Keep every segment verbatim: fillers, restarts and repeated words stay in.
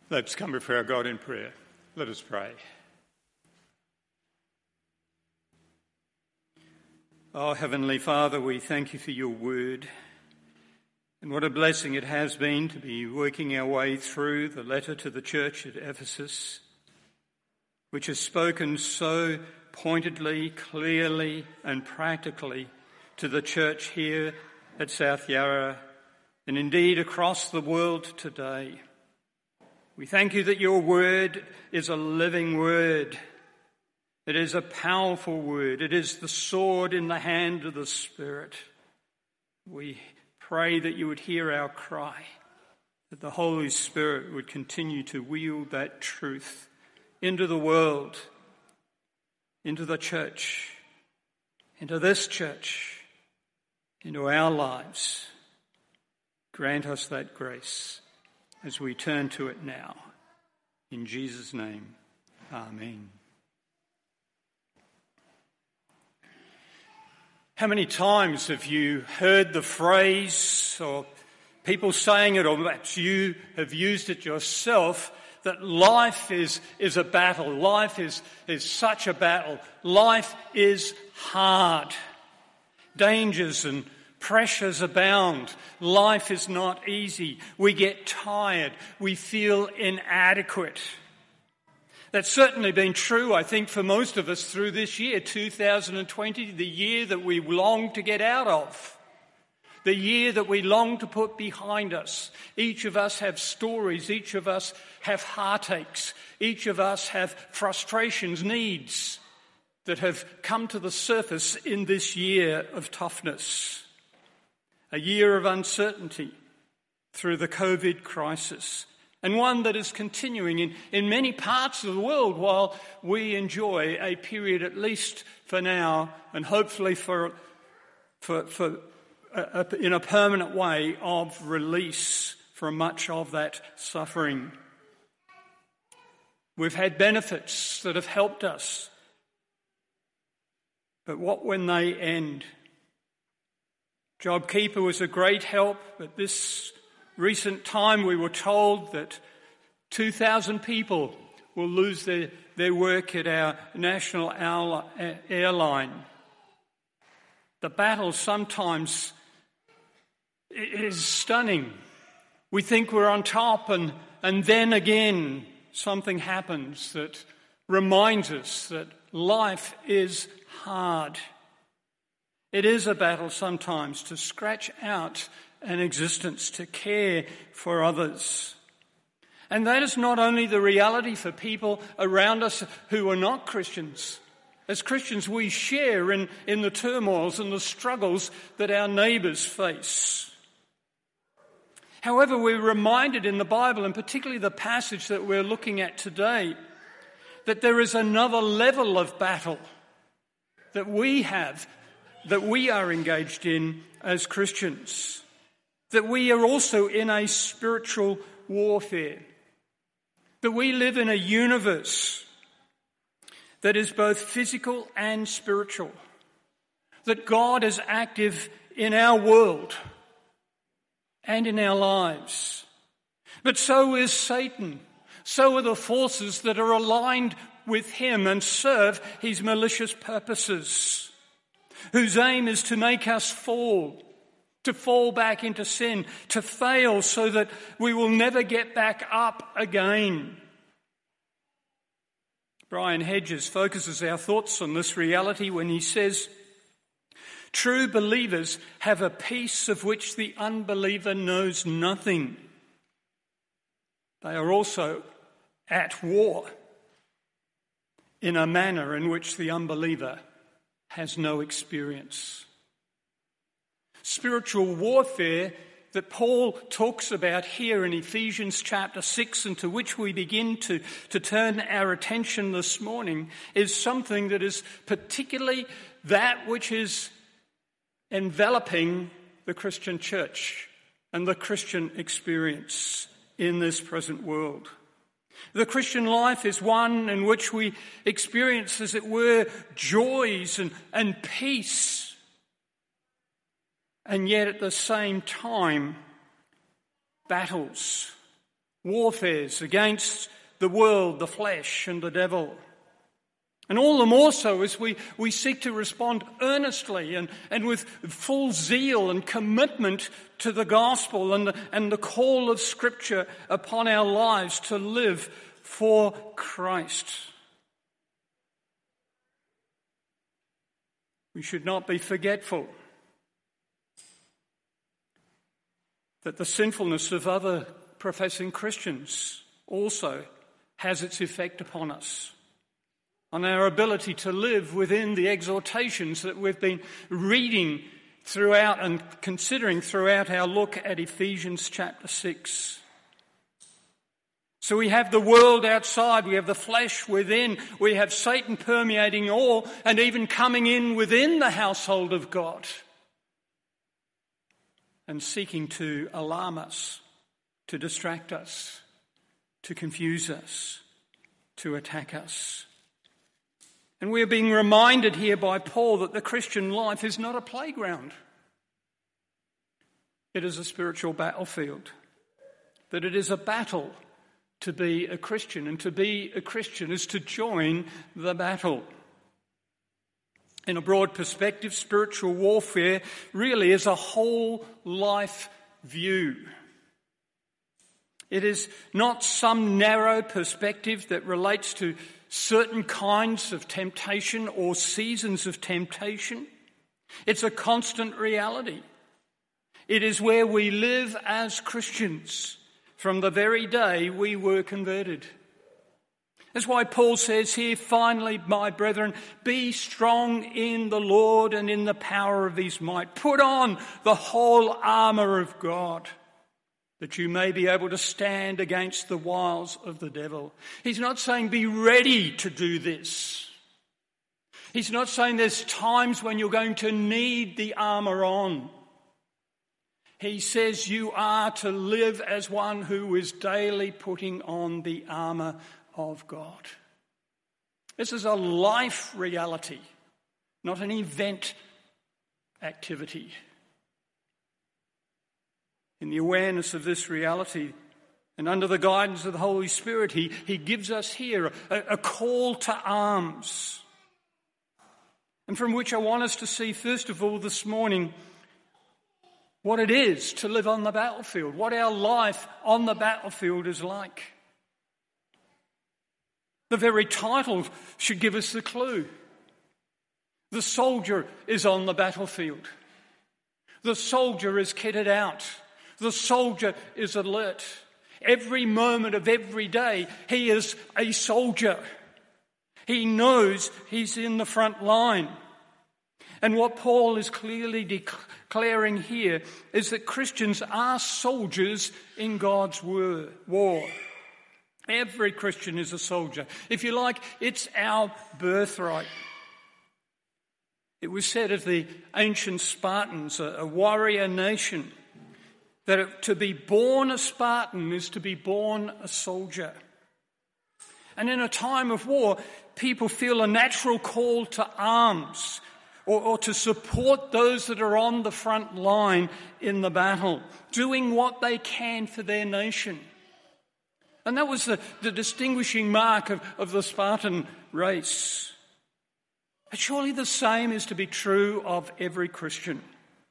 Let's come before our God in prayer. Let us pray. Oh, Heavenly Father, we thank you for your word. And what a blessing it has been to be working our way through the letter to the church at Ephesus, which has spoken so pointedly, clearly and practically to the church here at South Yarra and indeed across the world today. We thank you that your word is a living word. It is a powerful word. It is the sword in the hand of the Spirit. We pray that you would hear our cry, that the Holy Spirit would continue to wield that truth into the world, into the church, into this church, into our lives. Grant us that grace as we turn to it now. In Jesus' name, amen. How many times have you heard the phrase, or people saying it, or perhaps you have used it yourself, that life is, is a battle. Life is, is such a battle. Life is hard. Dangers and pressures abound. Life is not easy. We get tired. We feel inadequate. That's certainly been true, I think, for most of us through this year, two thousand twenty, the year that we long to get out of, the year that we long to put behind us. Each of us have stories. Each of us have heartaches. Each of us have frustrations, needs that have come to the surface in this year of toughness. A year of uncertainty through the COVID crisis, and one that is continuing in, in many parts of the world while we enjoy a period, at least for now, and hopefully for, for, for a, a, in a permanent way, of release from much of that suffering. We've had benefits that have helped us, but what when they end? JobKeeper was a great help, but this recent time we were told that two thousand people will lose their, their work at our national airline. The battle sometimes is stunning. We think we're on top, and, and then again something happens that reminds us that life is hard. It is a battle sometimes to scratch out an existence, to care for others. And that is not only the reality for people around us who are not Christians. As Christians, we share in, in the turmoils and the struggles that our neighbours face. However, we're reminded in the Bible, and particularly the passage that we're looking at today, that there is another level of battle that we have, that we are engaged in as Christians, that we are also in a spiritual warfare, that we live in a universe that is both physical and spiritual, that God is active in our world and in our lives. But so is Satan. So are the forces that are aligned with him and serve his malicious purposes, whose aim is to make us fall, to fall back into sin, to fail so that we will never get back up again. Brian Hedges focuses our thoughts on this reality when he says, "True believers have a peace of which the unbeliever knows nothing. They are also at war in a manner in which the unbeliever has no experience." Spiritual warfare that Paul talks about here in Ephesians chapter six, and to which we begin to, to turn our attention this morning, is something that is particularly that which is enveloping the Christian church and the Christian experience in this present world. The Christian life is one in which we experience, as it were, joys and, and peace. And yet at the same time, battles, warfares against the world, the flesh, and the devil. And all the more so as we, we seek to respond earnestly and, and with full zeal and commitment to the gospel and the, and the call of Scripture upon our lives to live for Christ. We should not be forgetful that the sinfulness of other professing Christians also has its effect upon us, on our ability to live within the exhortations that we've been reading throughout and considering throughout our look at Ephesians chapter six. So we have the world outside, we have the flesh within, we have Satan permeating all and even coming in within the household of God and seeking to alarm us, to distract us, to confuse us, to attack us. And we're being reminded here by Paul that the Christian life is not a playground. It is a spiritual battlefield. That it is a battle to be a Christian. And to be a Christian is to join the battle. In a broad perspective, spiritual warfare really is a whole life view. It is not some narrow perspective that relates to certain kinds of temptation or seasons of temptation. It's a constant reality. It is where we live as Christians from the very day we were converted. That's why Paul says here, finally, my brethren, be strong in the Lord and in the power of his might. Put on the whole armour of God, that you may be able to stand against the wiles of the devil. He's not saying be ready to do this. He's not saying there's times when you're going to need the armour on. He says you are to live as one who is daily putting on the armour of God. This is a life reality, not an event activity. In the awareness of this reality and under the guidance of the Holy Spirit, he, he gives us here a, a call to arms. And from which I want us to see, first of all, this morning, what it is to live on the battlefield, what our life on the battlefield is like. The very title should give us the clue. The soldier is on the battlefield. The soldier is kitted out. The soldier is alert. Every moment of every day, he is a soldier. He knows he's in the front line. And what Paul is clearly declaring here is that Christians are soldiers in God's war. Every Christian is a soldier. If you like, it's our birthright. It was said of the ancient Spartans, a warrior nation, that to be born a Spartan is to be born a soldier. And in a time of war, people feel a natural call to arms or, or to support those that are on the front line in the battle, doing what they can for their nation. And that was the, the distinguishing mark of, of the Spartan race. But surely the same is to be true of every Christian.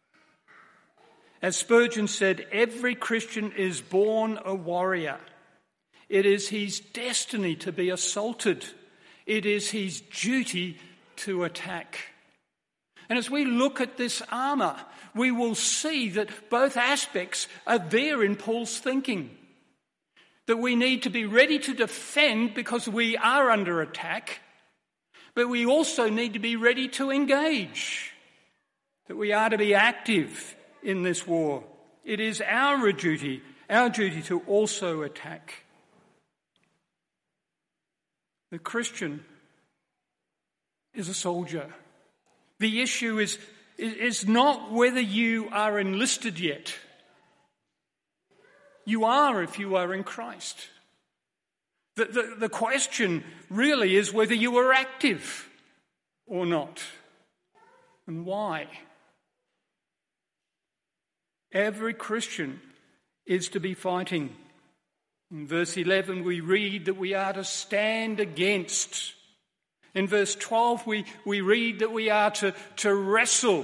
As Spurgeon said, every Christian is born a warrior. It is his destiny to be assaulted. It is his duty to attack. And as we look at this armour, we will see that both aspects are there in Paul's thinking. That we need to be ready to defend because we are under attack, but we also need to be ready to engage. That we are to be active in this war. It is our duty, our duty to also attack. The Christian is a soldier. The issue is, is not whether you are enlisted yet. You are if you are in Christ. The, the, the question really is whether you are active or not, and why. Every Christian is to be fighting. In verse eleven, we read that we are to stand against. In verse twelve, we, we read that we are to, to wrestle.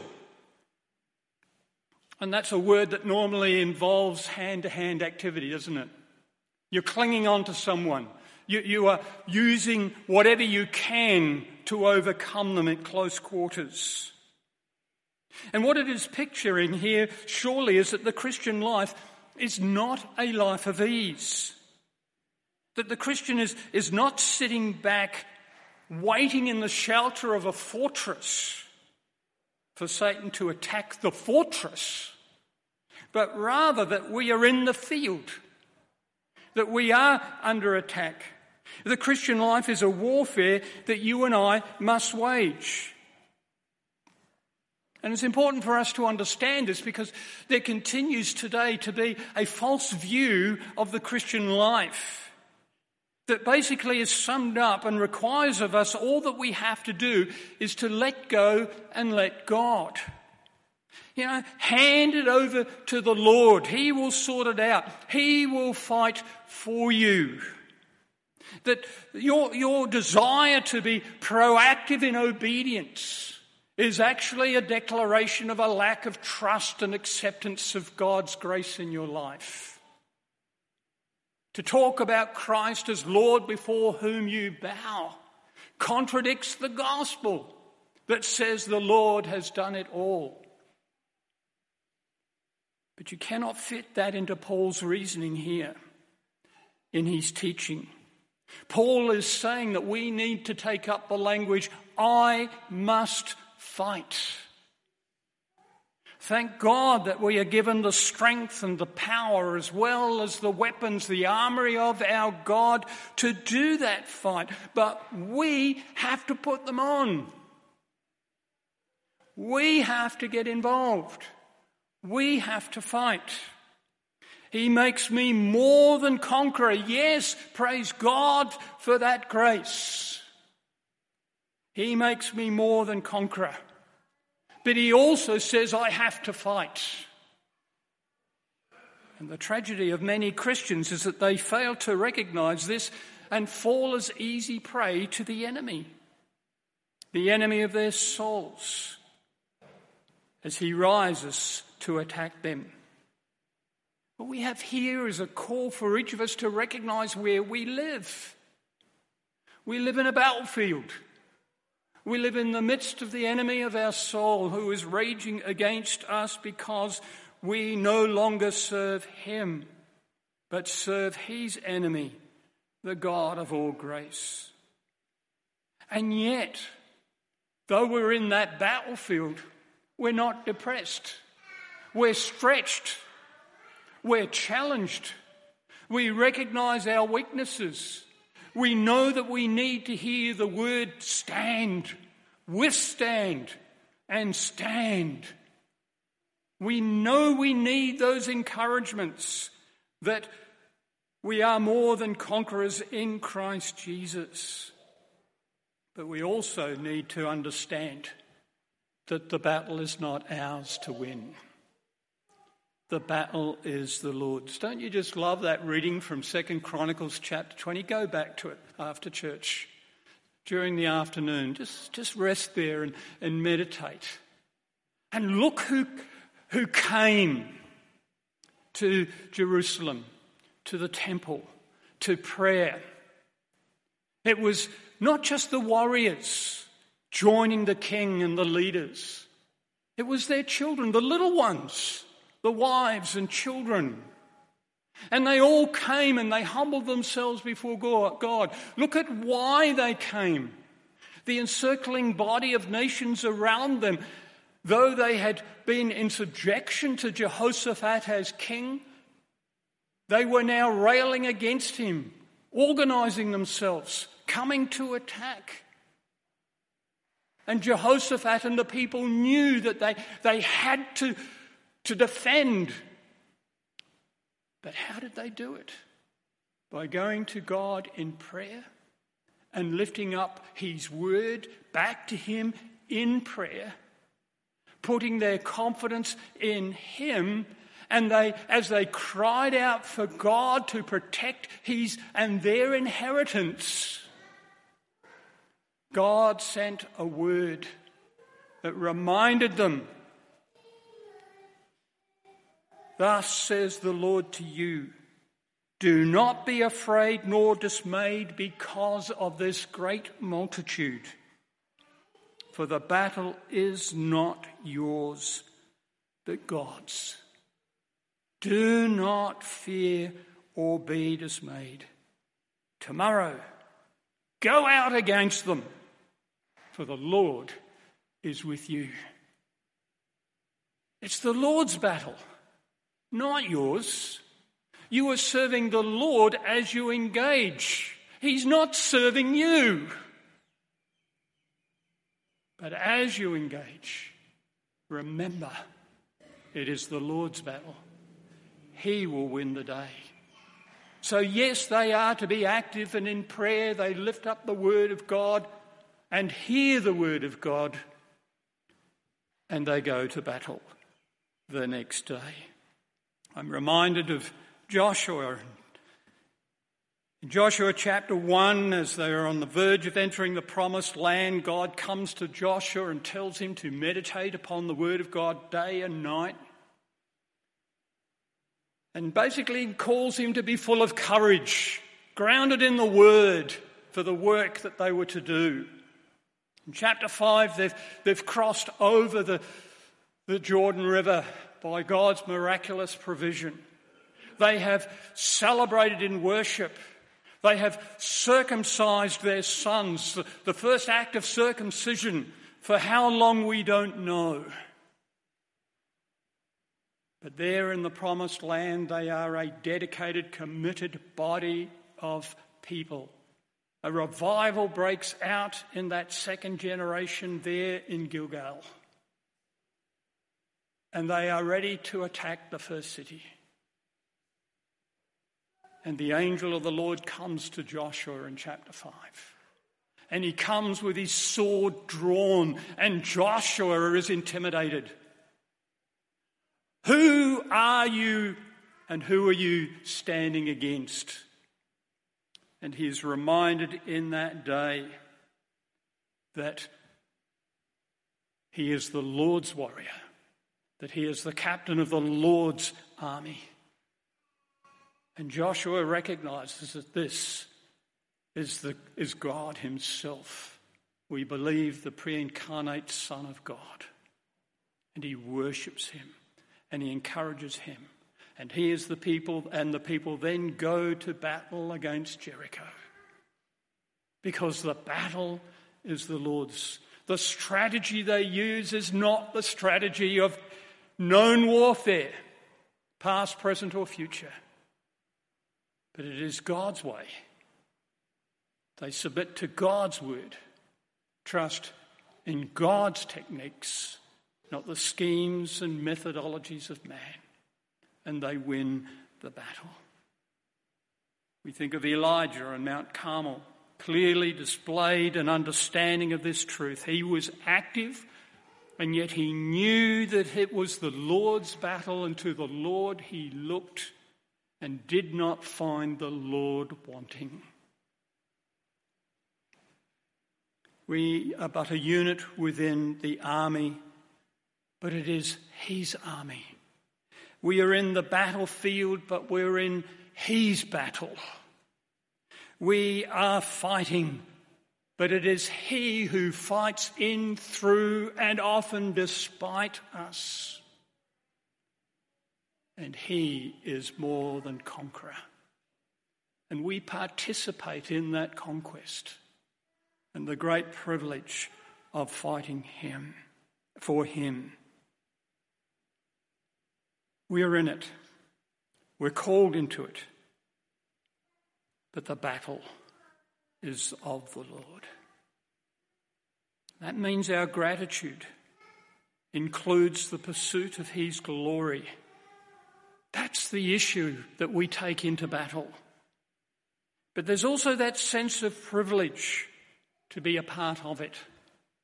And that's a word that normally involves hand-to-hand activity, doesn't it? You're clinging on to someone. You, you are using whatever you can to overcome them at close quarters. And what it is picturing here, surely, is that the Christian life is not a life of ease. That the Christian is, is not sitting back, waiting in the shelter of a fortress for Satan to attack the fortress, but rather that we are in the field, that we are under attack. The Christian life is a warfare that you and I must wage. And it's important for us to understand this because there continues today to be a false view of the Christian life that basically is summed up and requires of us all that we have to do is to let go and let God. You know, hand it over to the Lord. He will sort it out. He will fight for you. That your, your desire to be proactive in obedience is actually a declaration of a lack of trust and acceptance of God's grace in your life. To talk about Christ as Lord before whom you bow contradicts the gospel that says the Lord has done it all. But you cannot fit that into Paul's reasoning here in his teaching. Paul is saying that we need to take up the language, I must fight. Thank God that we are given the strength and the power as well as the weapons, the armory of our God to do that fight. But we have to put them on. We have to get involved. We have to fight. He makes me more than conqueror. Yes, praise God for that grace. He makes me more than conqueror. But he also says I have to fight. And the tragedy of many Christians is that they fail to recognize this and fall as easy prey to the enemy. The enemy of their souls as he rises to attack them. What we have here is a call for each of us to recognize where we live. We live in a battlefield. We live in the midst of the enemy of our soul who is raging against us because we no longer serve him, but serve his enemy, the God of all grace. And yet, though we're in that battlefield, we're not depressed. We're stretched. We're challenged. We recognize our weaknesses. We know that we need to hear the word stand, withstand, and stand. We know we need those encouragements that we are more than conquerors in Christ Jesus. But we also need to understand that the battle is not ours to win. The battle is the Lord's. Don't you just love that reading from Second Chronicles chapter twenty? Go back to it after church, during the afternoon. Just, just rest there and, and meditate. And look who, who came to Jerusalem, to the temple, to prayer. It was not just the warriors joining the king and the leaders. It was their children, the little ones, the wives and children. And they all came and they humbled themselves before God. Look at why they came. The encircling body of nations around them, though they had been in subjection to Jehoshaphat as king, they were now railing against him, organizing themselves, coming to attack. And Jehoshaphat and the people knew that they, they had to to defend. But how did they do it? By going to God in prayer and lifting up his word back to him in prayer, putting their confidence in him And they, as they cried out for God to protect his and their inheritance, God sent a word that reminded them, "Thus says the Lord to you, do not be afraid nor dismayed because of this great multitude. For the battle is not yours, but God's. Do not fear or be dismayed. Tomorrow, go out against them, for the Lord is with you." It's the Lord's battle, not yours. You are serving the Lord as you engage. He's not serving you. But as you engage, remember, it is the Lord's battle. He will win the day. So yes, they are to be active and in prayer. They lift up the word of God and hear the word of God. And they go to battle the next day. I'm reminded of Joshua. In Joshua chapter one, as they are on the verge of entering the promised land, God comes to Joshua and tells him to meditate upon the word of God day and night. And basically calls him to be full of courage, grounded in the word for the work that they were to do. In chapter five, they've, they've crossed over the, the Jordan River by God's miraculous provision. They have celebrated in worship. They have circumcised their sons, the first act of circumcision for how long we don't know. But there in the promised land, they are a dedicated, committed body of people. A revival breaks out in that second generation there in Gilgal. And they are ready to attack the first city. And the angel of the Lord comes to Joshua in chapter five. And he comes with his sword drawn, and Joshua is intimidated. Who are you and who are you standing against? And he is reminded in that day that he is the Lord's warrior, that he is the captain of the Lord's army. And Joshua recognizes that this is, the, is God himself. We believe the pre-incarnate Son of God. And he worships him and he encourages him. And he is the people, and the people then go to battle against Jericho. Because the battle is the Lord's. The strategy they use is not the strategy of known warfare, past, present or future. But it is God's way. They submit to God's word, trust in God's techniques, not the schemes and methodologies of man. And they win the battle. We think of Elijah on Mount Carmel, clearly displayed an understanding of this truth. He was active, and yet he knew that it was the Lord's battle, and to the Lord he looked and did not find the Lord wanting. We are but a unit within the army, but it is his army. We are in the battlefield, but we're in his battle. We are fighting, but it is he who fights in, through, and often despite us. And he is more than conqueror. And we participate in that conquest and the great privilege of fighting him, for him. We are in it. We're called into it. But the battle is of the Lord. That means our gratitude includes the pursuit of his glory. That's the issue that we take into battle. But there's also that sense of privilege to be a part of it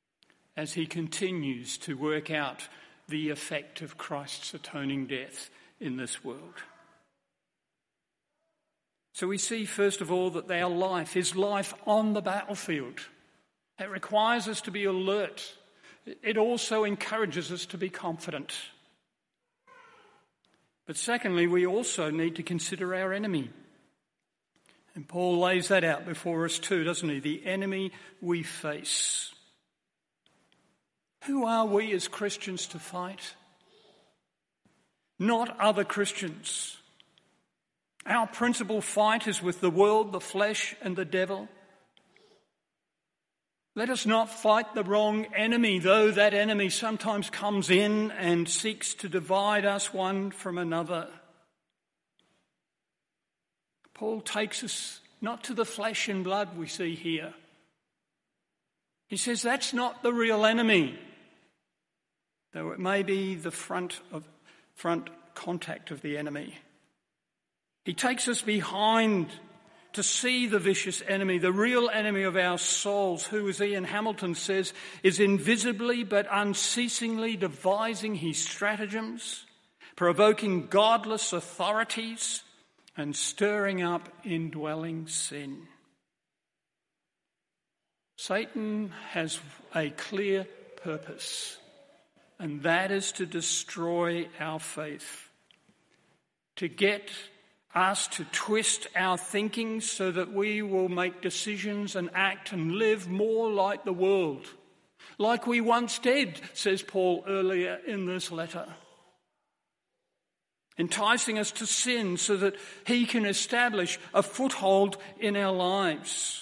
as he continues to work out the effect of Christ's atoning death in this world. So we see, first of all, that our life is life on the battlefield. It requires us to be alert. It also encourages us to be confident. But secondly, we also need to consider our enemy. And Paul lays that out before us too, doesn't he? The enemy we face. Who are we as Christians to fight? Not other Christians. Our principal fight is with the world, the flesh, and the devil. Let us not fight the wrong enemy, though that enemy sometimes comes in and seeks to divide us one from another. Paul takes us not to the flesh and blood we see here. He says that's not the real enemy, though it may be the front of front contact of the enemy. He takes us behind to see the vicious enemy, the real enemy of our souls, who, as Ian Hamilton says, is invisibly but unceasingly devising his stratagems, provoking godless authorities, and stirring up indwelling sin. Satan has a clear purpose, and that is to destroy our faith, to get us to twist our thinking so that we will make decisions and act and live more like the world, like we once did, says Paul earlier in this letter. Enticing us to sin so that he can establish a foothold in our lives.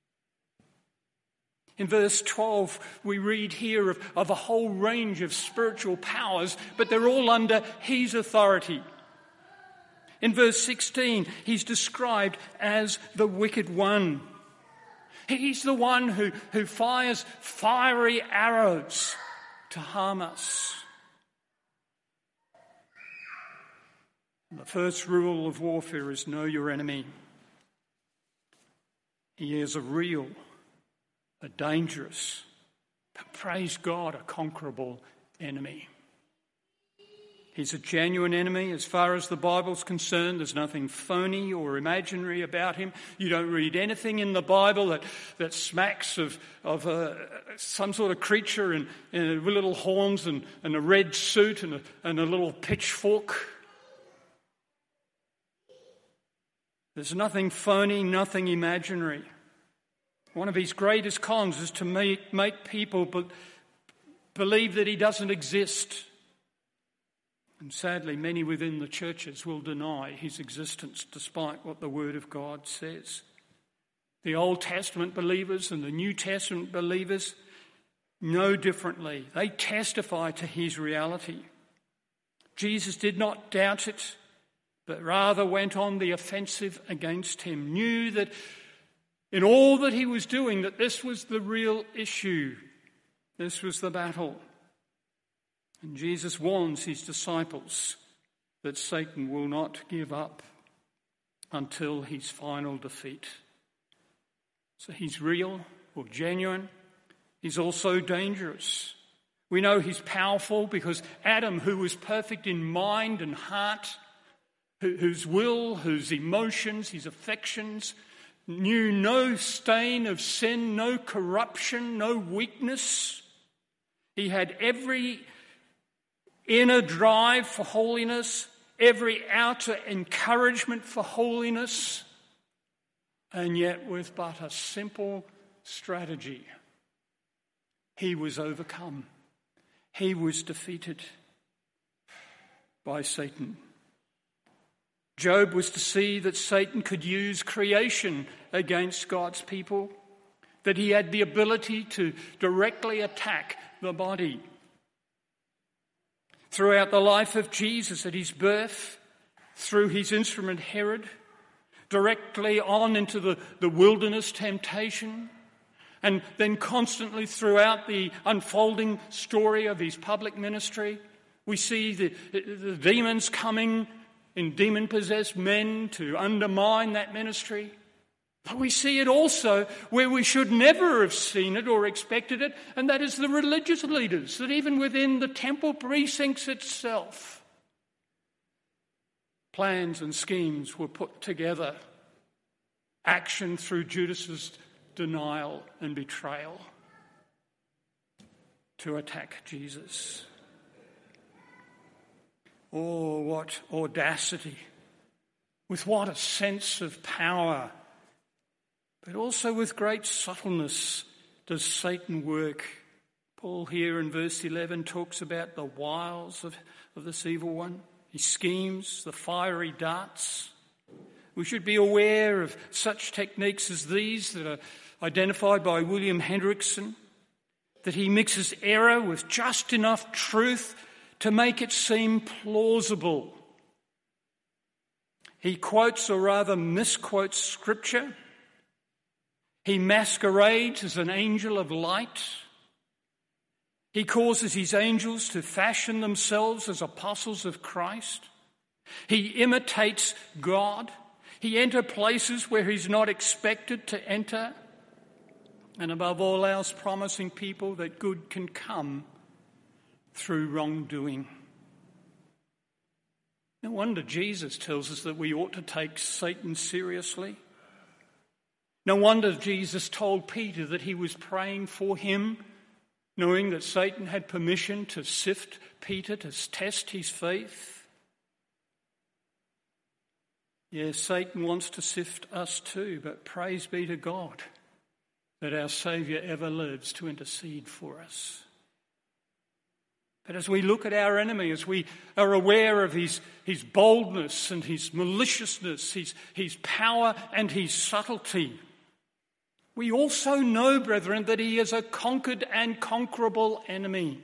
In verse twelve, we read here of, of a whole range of spiritual powers, but they're all under his authority. In verse sixteen, he's described as the wicked one. He's the one who, who fires fiery arrows to harm us. The first rule of warfare is know your enemy. He is a real, a dangerous, but praise God, a conquerable enemy. He's a genuine enemy as far as the Bible's concerned. There's nothing phony or imaginary about him. You don't read anything in the Bible that, that smacks of, of uh, some sort of creature in, in little horns and, and a red suit and a, and a little pitchfork. There's nothing phony, nothing imaginary. One of his greatest cons is to make, make people be, believe that he doesn't exist. And sadly, many within the churches will deny his existence despite what the Word of God says. The Old Testament believers and the New Testament believers know differently. They testify to his reality. Jesus did not doubt it, but rather went on the offensive against him, knew that in all that he was doing, that this was the real issue. This was the battle. And Jesus warns his disciples that Satan will not give up until his final defeat. So he's real or genuine. He's also dangerous. We know he's powerful because Adam, who was perfect in mind and heart, whose will, whose emotions, his affections, knew no stain of sin, no corruption, no weakness. He had every inner drive for holiness, every outer encouragement for holiness, and yet with but a simple strategy, he was overcome. He was defeated by Satan. Job was to see that Satan could use creation against God's people, that he had the ability to directly attack the body. Throughout the life of Jesus, at his birth, through his instrument Herod, directly on into the, the wilderness temptation, and then constantly throughout the unfolding story of his public ministry, we see the, the demons coming in demon-possessed men to undermine that ministry. But we see it also where we should never have seen it or expected it, and that is the religious leaders, that even within the temple precincts itself, Plans and schemes were put together. Action through Judas's denial and betrayal to attack Jesus. Oh, what audacity. With what a sense of power. But also with great subtleness does Satan work. Paul here in verse eleven talks about the wiles of, of this evil one. His schemes, the fiery darts. We should be aware of such techniques as these that are identified by William Hendrickson, that he mixes error with just enough truth to make it seem plausible. He quotes, or rather misquotes, Scripture. He masquerades as an angel of light. He causes his angels to fashion themselves as apostles of Christ. He imitates God. He enters places where he's not expected to enter. And above all else, promising people that good can come through wrongdoing. No wonder Jesus tells us that we ought to take Satan seriously. No wonder Jesus told Peter that he was praying for him, knowing that Satan had permission to sift Peter, to test his faith. Yes, Satan wants to sift us too, but praise be to God that our Saviour ever lives to intercede for us. But as we look at our enemy, as we are aware of his, his boldness and his maliciousness, his, his power and his subtlety, we also know, brethren, that he is a conquered and conquerable enemy.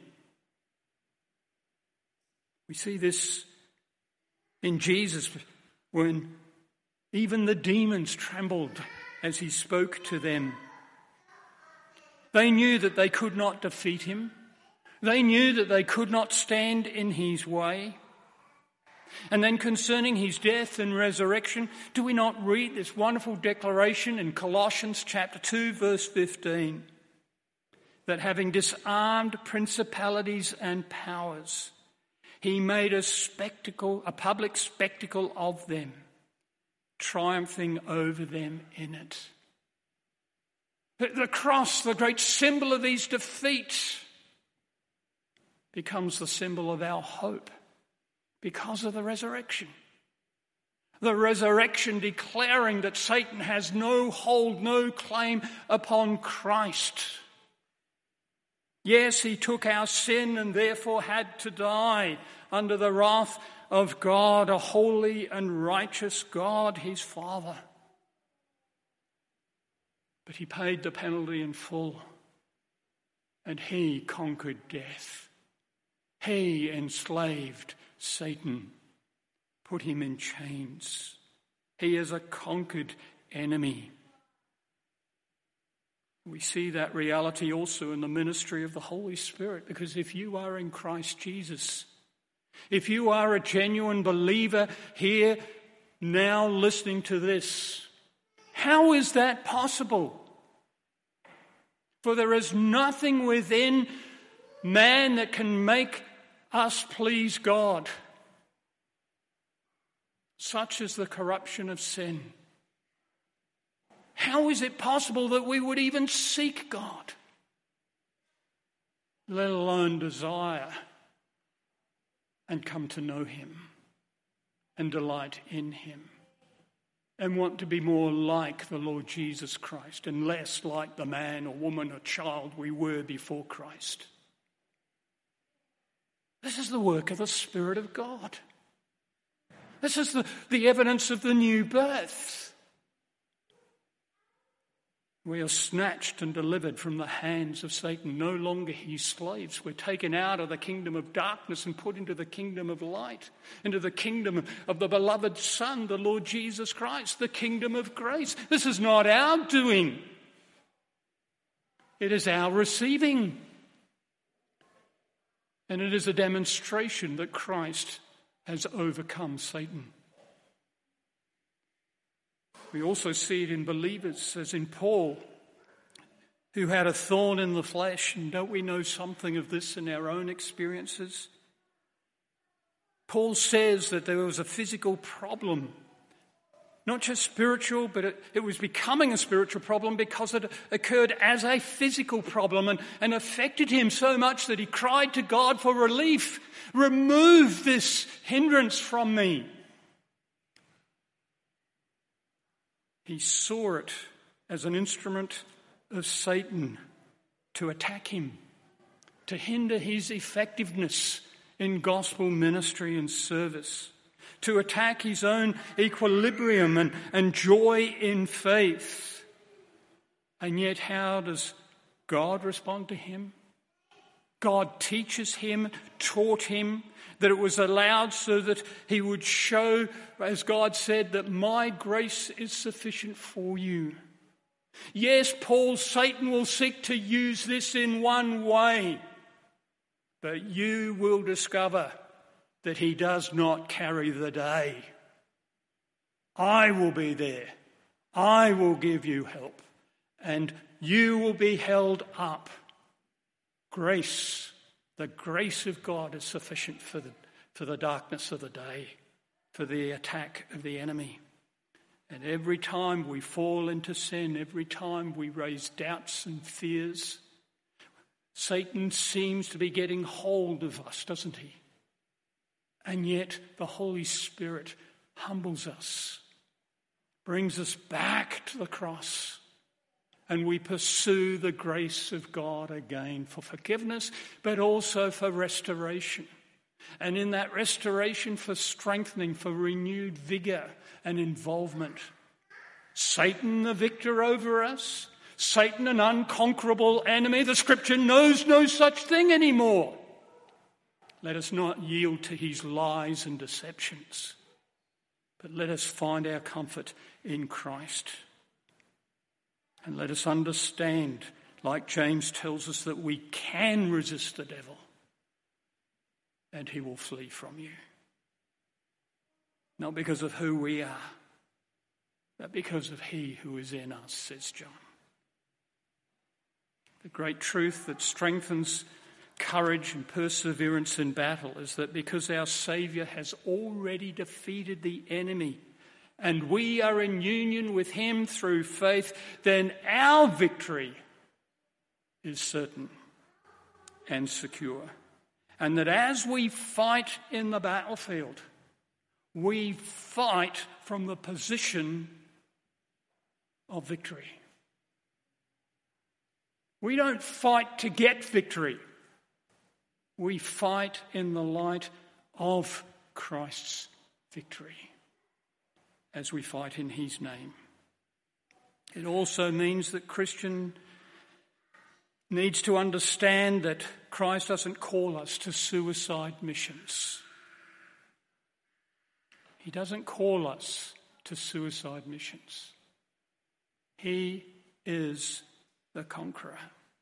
We see this in Jesus when even the demons trembled as he spoke to them. They knew that they could not defeat him. They knew that they could not stand in his way. And then concerning his death and resurrection, do we not read this wonderful declaration in Colossians chapter two, verse fifteen, that having disarmed principalities and powers, he made a spectacle, a public spectacle of them, triumphing over them in it. The cross, the great symbol of his defeat, becomes the symbol of our hope because of the resurrection. The resurrection declaring that Satan has no hold, no claim upon Christ. Yes, he took our sin and therefore had to die under the wrath of God, a holy and righteous God, his Father. But he paid the penalty in full, and he conquered death. He enslaved Satan, put him in chains. He is a conquered enemy. We see that reality also in the ministry of the Holy Spirit, because if you are in Christ Jesus, if you are a genuine believer here now listening to this, how is that possible? For there is nothing within man that can make us please God. Such is the corruption of sin. How is it possible that we would even seek God, let alone desire and come to know him and delight in him and want to be more like the Lord Jesus Christ and less like the man or woman or child we were before Christ? This is the work of the Spirit of God. This is the, the evidence of the new birth. We are snatched and delivered from the hands of Satan, no longer his slaves. We're taken out of the kingdom of darkness and put into the kingdom of light, into the kingdom of the beloved Son, the Lord Jesus Christ, the kingdom of grace. This is not our doing. It is our receiving. And it is a demonstration that Christ has overcome Satan. We also see it in believers, as in Paul, who had a thorn in the flesh. And don't we know something of this in our own experiences? Paul says that there was a physical problem. Not just spiritual, but it, it was becoming a spiritual problem because it occurred as a physical problem and, and affected him so much that he cried to God for relief. Remove this hindrance from me. He saw it as an instrument of Satan to attack him, to hinder his effectiveness in gospel ministry and service, to attack his own equilibrium and, and joy in faith. And yet how does God respond to him? God teaches him, taught him, that it was allowed so that he would show, as God said, that my grace is sufficient for you. Yes, Paul, Satan will seek to use this in one way, but you will discover that he does not carry the day. I will be there. I will give you help, and you will be held up. Grace, the grace of God is sufficient for the, for the darkness of the day, for the attack of the enemy. And every time we fall into sin, every time we raise doubts and fears, Satan seems to be getting hold of us, doesn't he? And yet the Holy Spirit humbles us, brings us back to the cross, and we pursue the grace of God again for forgiveness, but also for restoration. And in that restoration, for strengthening, for renewed vigour and involvement. Satan, the victor over us. Satan, an unconquerable enemy. The Scripture knows no such thing anymore. Let us not yield to his lies and deceptions, but let us find our comfort in Christ. And let us understand, like James tells us, that we can resist the devil and he will flee from you. Not because of who we are, but because of he who is in us, says John. The great truth that strengthens courage and perseverance in battle is that because our Saviour has already defeated the enemy and we are in union with him through faith, then our victory is certain and secure. And that as we fight in the battlefield, we fight from the position of victory. We don't fight to get victory. We fight in the light of Christ's victory as we fight in his name. It also means that Christian needs to understand that Christ doesn't call us to suicide missions. He doesn't call us to suicide missions. He is the conqueror.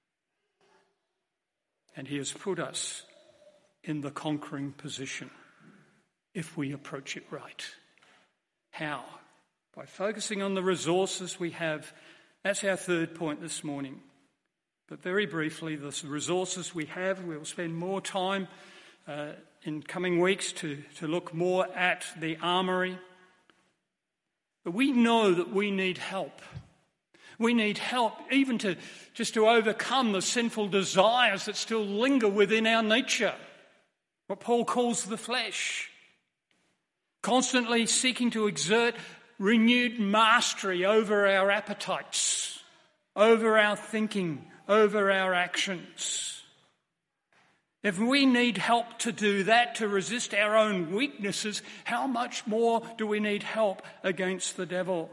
And he has put us in the conquering position if we approach it right. How? By focusing on the resources we have. That's our third point this morning. But very briefly, the resources we have, we'll spend more time uh, in coming weeks to, to look more at the armoury. But we know that we need help. We need help even to just to overcome the sinful desires that still linger within our nature, what Paul calls the flesh. Constantly seeking to exert renewed mastery over our appetites, over our thinking, over our actions. If we need help to do that, to resist our own weaknesses, how much more do we need help against the devil?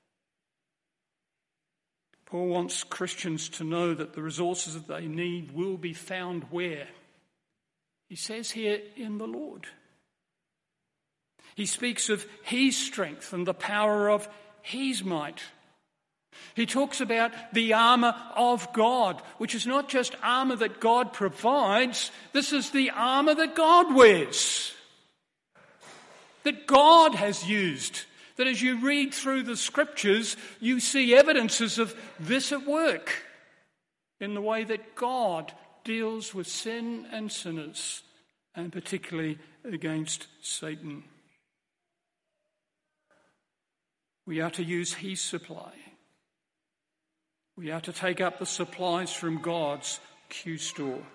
Paul wants Christians to know that the resources that they need will be found where? He says here, in the Lord. He speaks of his strength and the power of his might. He talks about the armour of God, which is not just armour that God provides. This is the armour that God wears, that God has used. That as you read through the Scriptures, you see evidences of this at work in the way that God deals with sin and sinners, and particularly against Satan. We are to use his supply. We are to take up the supplies from God's Q store.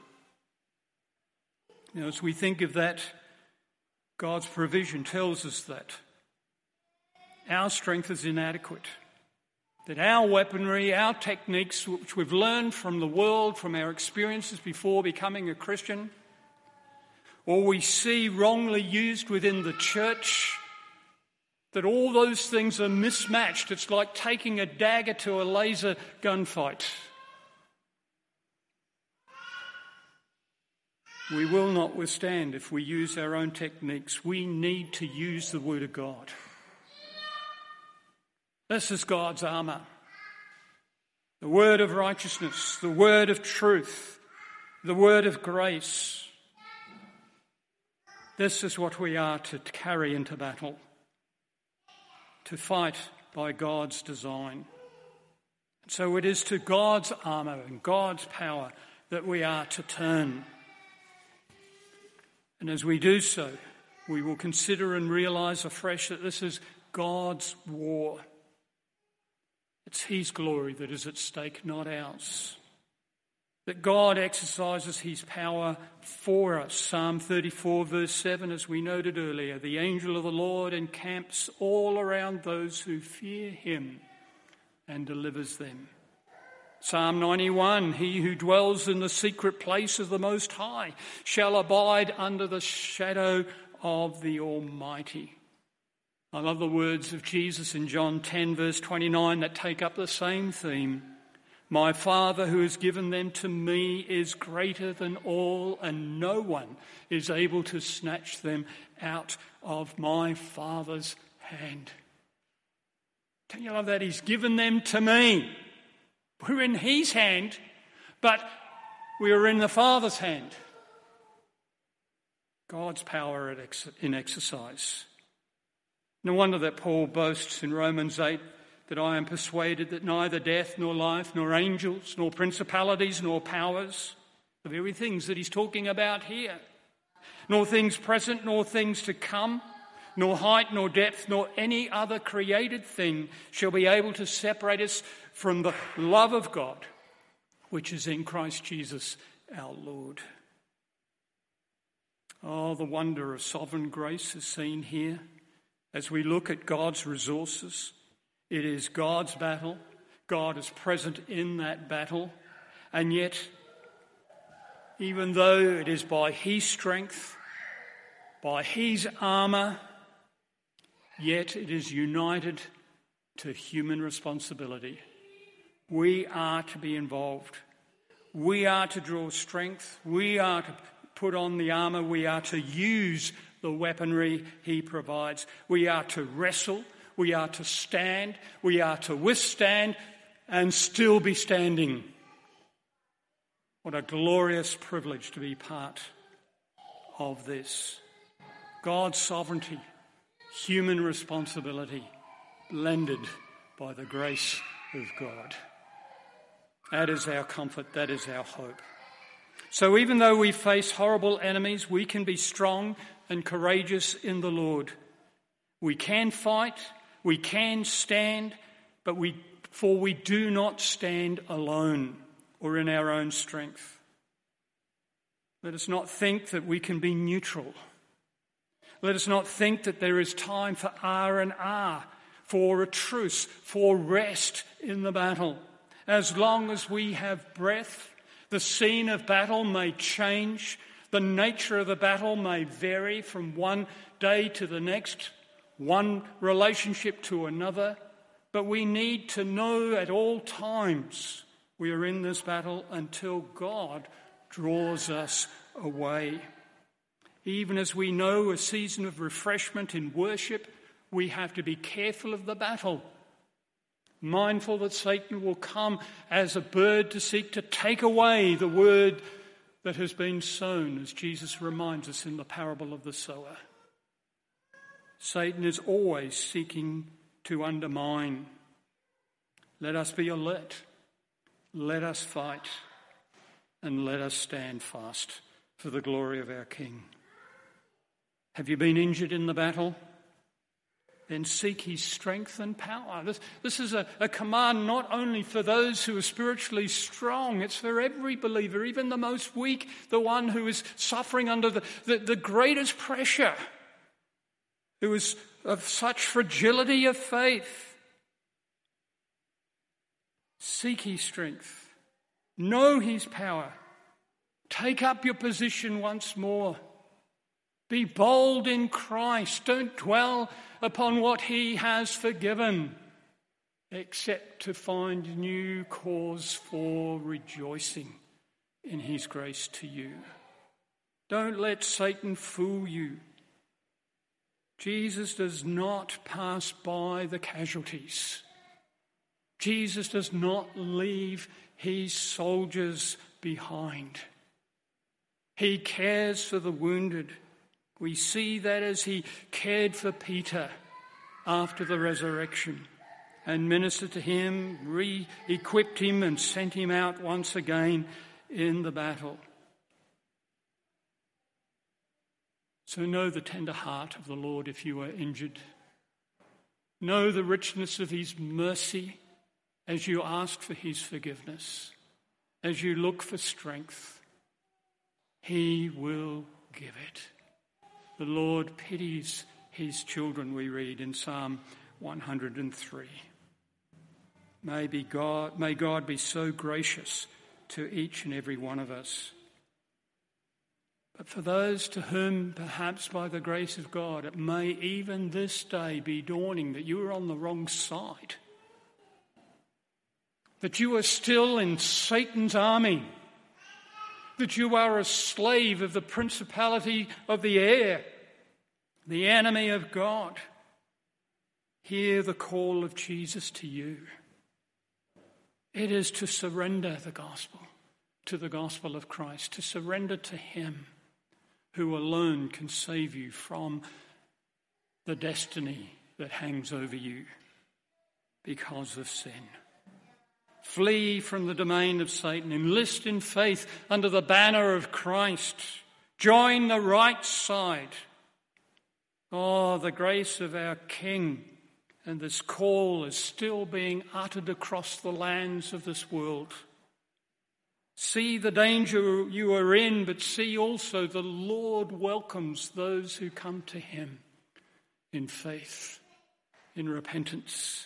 Now, as we think of that, God's provision tells us that our strength is inadequate, that our weaponry, our techniques, which we've learned from the world, from our experiences before becoming a Christian, or we see wrongly used within the church, that all those things are mismatched. It's like taking a dagger to a laser gunfight. We will not withstand if we use our own techniques. We need to use the Word of God. This is God's armour. The Word of righteousness, the Word of truth, the Word of grace. This is what we are to carry into battle, to fight by God's design. So it is to God's armour and God's power that we are to turn. And as we do so, we will consider and realise afresh that this is God's war. It's his glory that is at stake, not ours. That God exercises his power for us. Psalm thirty-four verse seven, as we noted earlier, the angel of the Lord encamps all around those who fear him and delivers them. Psalm ninety-one, he who dwells in the secret place of the Most High shall abide under the shadow of the Almighty. I love the words of Jesus in John ten verse twenty-nine that take up the same theme. My Father who has given them to me is greater than all, and no one is able to snatch them out of my Father's hand. Don't you love that? He's given them to me. We're in his hand, but we are in the Father's hand. God's power in exercise. No wonder that Paul boasts in Romans eight that I am persuaded that neither death nor life, nor angels, nor principalities, nor powers, the very things that he's talking about here, nor things present, nor things to come, nor height, nor depth, nor any other created thing shall be able to separate us from the love of God, which is in Christ Jesus our Lord. Oh, the wonder of sovereign grace is seen here as we look at God's resources. It is God's battle. God is present in that battle. And yet, even though it is by his strength, by his armour, yet it is united to human responsibility. We are to be involved. We are to draw strength. We are to put on the armour. We are to use the weaponry he provides. We are to wrestle. We are to stand. We are to withstand and still be standing. What a glorious privilege to be part of this. God's sovereignty, human responsibility, blended by the grace of God. That is our comfort. That is our hope. So even though we face horrible enemies, we can be strong and courageous in the Lord. We can fight. We can stand, but we, for we do not stand alone or in our own strength. Let us not think that we can be neutral. Let us not think that there is time for R and R, for a truce, for rest in the battle. As long as we have breath, the scene of battle may change. The nature of the battle may vary from one day to the next, one relationship to another, but we need to know at all times we are in this battle until God draws us away. Even as we know a season of refreshment in worship, we have to be careful of the battle, mindful that Satan will come as a bird to seek to take away the word that has been sown, as Jesus reminds us in the parable of the sower. Satan is always seeking to undermine. Let us be alert. Let us fight. And let us stand fast for the glory of our King. Have you been injured in the battle? Then seek his strength and power. This, this is a, a command not only for those who are spiritually strong, it's for every believer, even the most weak, the one who is suffering under the, the, the greatest pressure, who is of such fragility of faith. Seek his strength. Know his power. Take up your position once more. Be bold in Christ. Don't dwell upon what he has forgiven, except to find new cause for rejoicing in his grace to you. Don't let Satan fool you. Jesus does not pass by the casualties. Jesus does not leave his soldiers behind. He cares for the wounded. We see that as he cared for Peter after the resurrection and ministered to him, re-equipped him and sent him out once again in the battle. So know the tender heart of the Lord if you are injured. Know the richness of his mercy as you ask for his forgiveness, as you look for strength. He will give it. The Lord pities his children, we read in Psalm one hundred three. May, be God, may God be so gracious to each and every one of us. But for those to whom, perhaps by the grace of God, it may even this day be dawning that you are on the wrong side, that you are still in Satan's army, that you are a slave of the principality of the air, the enemy of God. Hear the call of Jesus to you. It is to surrender the gospel, to the gospel of Christ, to surrender to him who alone can save you from the destiny that hangs over you because of sin. Flee from the domain of Satan. Enlist in faith under the banner of Christ. Join the right side. Oh, the grace of our King. And this call is still being uttered across the lands of this world. See the danger you are in, but see also the Lord welcomes those who come to him in faith, in repentance.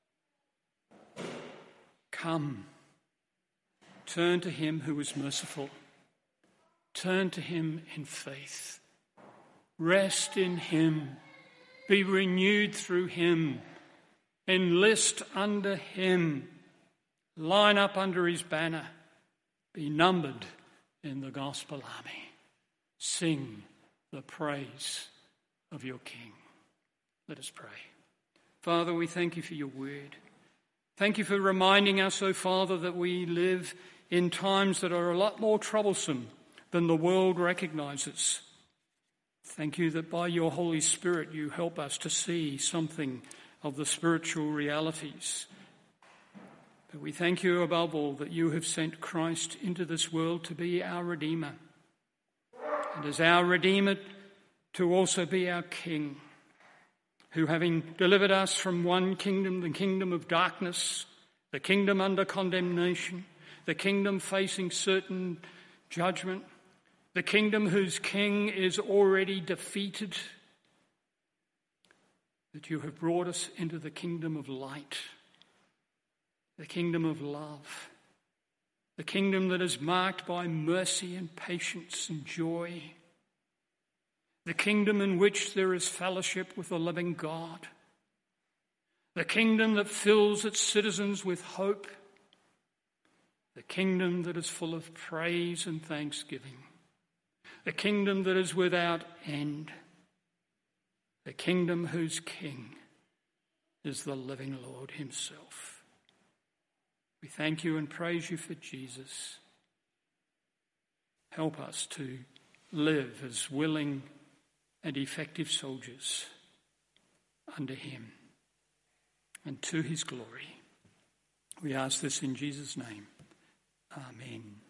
Come, turn to him who is merciful. Turn to him in faith. Rest in him. Be renewed through him. Enlist under him. Line up under his banner. Be numbered in the gospel army. Sing the praise of your King. Let us pray. Father, we thank you for your word. Thank you for reminding us, O Father, that we live in times that are a lot more troublesome than the world recognises. Thank you that by your Holy Spirit you help us to see something of the spiritual realities. But we thank you above all that you have sent Christ into this world to be our Redeemer. And as our Redeemer, to also be our King, who having delivered us from one kingdom, the kingdom of darkness, the kingdom under condemnation, the kingdom facing certain judgment, the kingdom whose king is already defeated, that you have brought us into the kingdom of light, the kingdom of love, the kingdom that is marked by mercy and patience and joy, the kingdom in which there is fellowship with the living God, the kingdom that fills its citizens with hope, the kingdom that is full of praise and thanksgiving, the kingdom that is without end, the kingdom whose king is the living Lord himself. We thank you and praise you for Jesus. Help us to live as willing and effective soldiers under him and to his glory. We ask this in Jesus' name. Amen.